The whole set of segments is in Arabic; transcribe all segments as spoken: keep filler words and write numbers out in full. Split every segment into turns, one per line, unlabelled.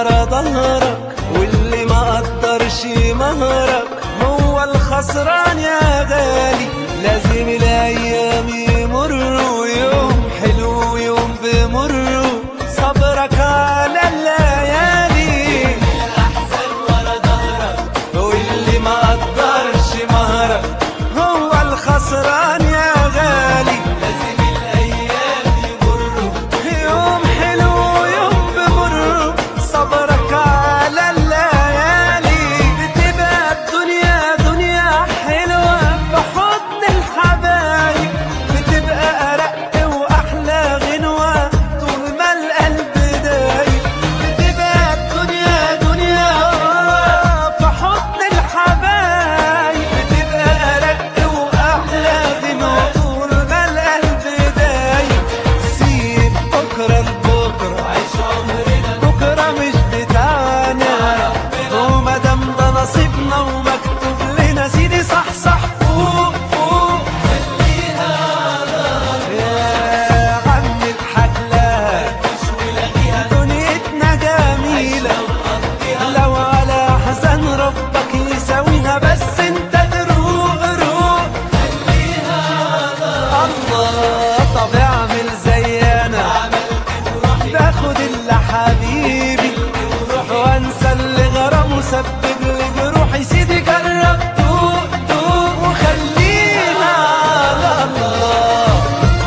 ورا ظهرك، واللي ما قدرش مهرك هو الخسران يا غالي. لازم الايام يمروا، يوم حلو يوم بمروا، صبرك على الليالي.
الأحزان ورا ظهرك،
واللي ما قدرش مهرك هو الخسران يا غالي.
لازم الأيام يمروا،
يوم حلو يوم بمر، صبرك على الليالي. بتبقى الدنيا دنيا حلوة بحضن الحبايب، بتبقى أرق وأحلى غنوة طول ما القلب دايب. بتبقى الدنيا دنيا في حضن الحبايب، بتبقى أرق وأحلى غنوة طول ما القلب دايب. سيب بكرة لبكرة،
عيش عمرنا
بكرة مش بتاعنا، ومادام ده نصيبنا ومكتوب لنا سيدي صح صح فوق فوق.
خليها على
يا عم اضحك لها،
مش ولاقيها
دنيتنا جميلة لو على حزن ربك يساويها. بس انت تروق روق،
خليها على
الله. طب اعمل زي انا،
عملت وروحي
باخد اللي حبيبي وانسى اللي غرام وسبب لي جروحي. سيدي جرب دوق دوق وخلينا على الله.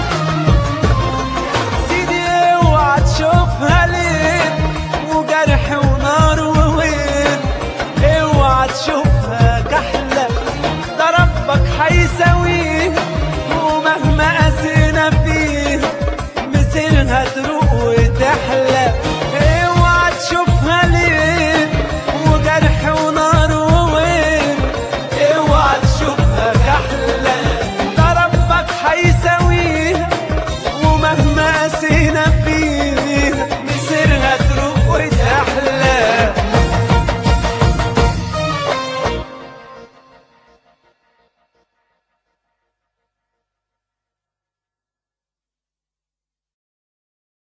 سيدي اوعى تشوفها ليه وجرح ونار وويل، اوعى تشوفها كحلة ده ربك حيساويه. ومهما قاسينا فيه مسيرها تروق وتحلى. اوعى تشوفها ليه وجرح ونار وويل، اوعى تشوفها كحلة ده ربك حيساويها. ومهما قاسينا